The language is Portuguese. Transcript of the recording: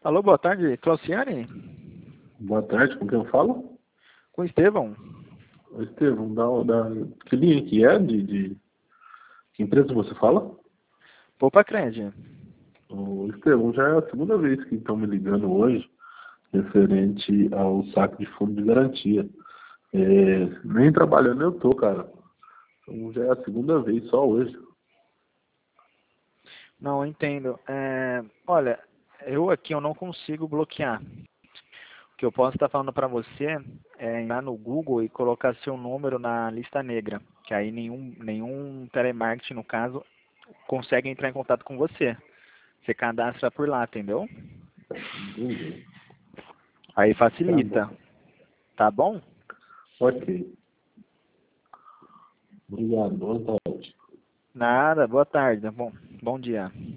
Alô, boa tarde, Clauciane? Boa tarde, com quem eu falo? Com Estevão? Ô, Estevão, que linha que é? De que empresa você fala? Poupa Cred. Ô, Estevão, já é a segunda vez que estão me ligando hoje, referente ao saque de fundo de garantia. Nem trabalhando eu tô, cara. Então já é a segunda vez, só hoje. Não, eu entendo. Olha, eu não consigo bloquear. O que eu posso estar falando para você é ir lá no Google e colocar seu número na lista negra, que aí nenhum telemarketing, no caso, consegue entrar em contato com você. Você cadastra por lá, entendeu? Entendi. Aí Tá facilita, bom. tá bom? Ok. Obrigado. Boa tarde. Nada, boa tarde, bom dia.